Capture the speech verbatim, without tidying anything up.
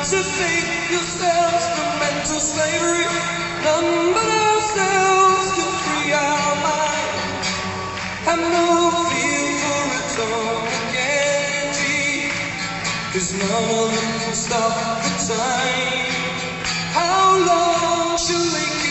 emancipate yourselves from mental slavery. None but ourselves can free our mind. Have no fear for eternity, 'cause none of them can stop the time. How long shall we